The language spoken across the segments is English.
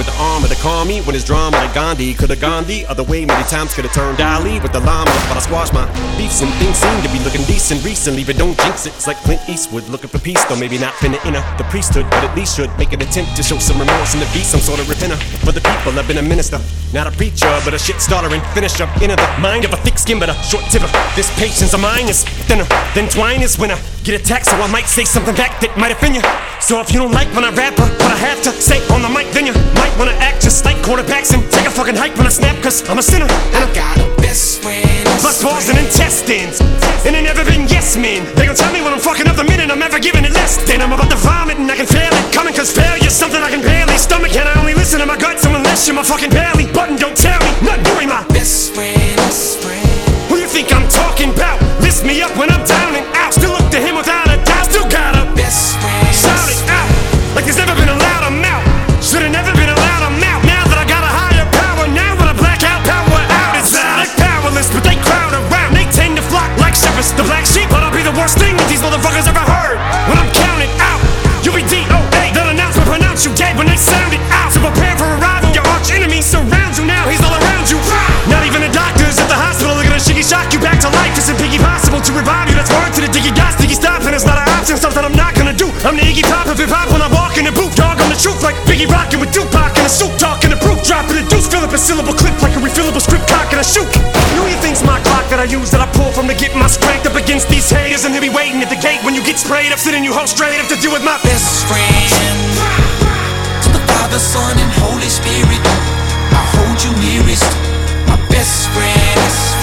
with the armor to calm me. When it's drama like Gandhi, could've gone the other way many times. Could've turned Ali with the llama, but I squashed my beefs and things seem to be looking decent recently. But don't jinx it, it's like Clint Eastwood looking for peace, though maybe not finna enter the priesthood, but at least should make an attempt to show some remorse and to be some sort of repenter. For the people, I've been a minister, not a preacher, but a shit starter and finisher. Inner the mind of a thick skin, but a short tipper. This patience of mine is thinner than twine is when I get attacked, so I might say something back that might offend you. So if you don't like when I rap or what I have to say on the mic, then you might wanna act just like quarterbacks and take a fucking hike when I snap, cause I'm a sinner. And I got a best friend, plus balls and intestines, and they never been yes men. They gon' tell me when I'm fucking up the minute I'm ever giving it less than I'm about to vomit and I can feel it coming, cause failure's something I can barely stomach. And I only listen to my guts unless you're my fucking belly button. Don't tell me nothing, you ain't my best friend. Who you think I'm talking about? Lift me up when I'm down and out. Still look to him without a doubt. Still got a best friend. Shout it out like there's never been a louder mouth. Should've never been allowed a mouth. Now that I got a higher power, now when I black out, power out. It's like powerless, but they crowd around. They tend to flock like shepherds, the black sheep. But I'll be the worst thing that these motherfuckers ever heard. When I'm counted out, you'll be DOA. They'll announce and pronounce you dead when they sound it out. So prepare for arrival. Your arch enemy surrounds you now. He's all around you. Not even the doctors at the hospital are gonna shiggy shock you back to life. It's impiggy possible to revive you. That's word to the diggy dots, diggy stop, and it's not an option. Something I'm not gonna do. I'm the Iggy Pop of hip hop when I walk in the booth. Dog, I'm the truth like Biggie rockin' with Tupac in a suit, talking the proof, dropping the deuce, fill up a syllable clip like a refillable script, cock and a shoot. Who you think's my clock that I use, that I pull from to get my strength up against these haters, and he'll be waiting at the gate when you get sprayed up, sitting you whole straight up to deal with my best friend. To the Father, Son, and Holy Spirit, I hold you nearest, my best friend.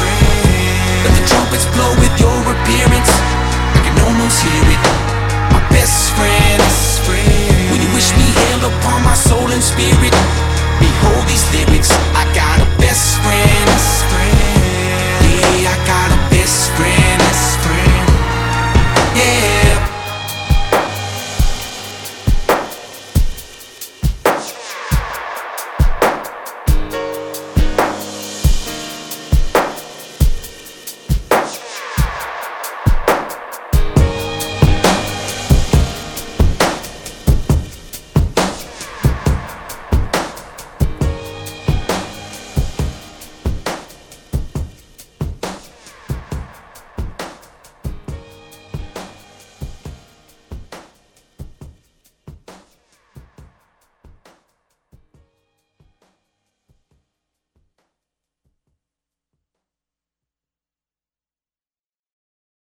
Let the trumpets blow with your appearance, I can almost hear it, my best friend. When you wish me hail upon my soul and spirit, behold these lyrics.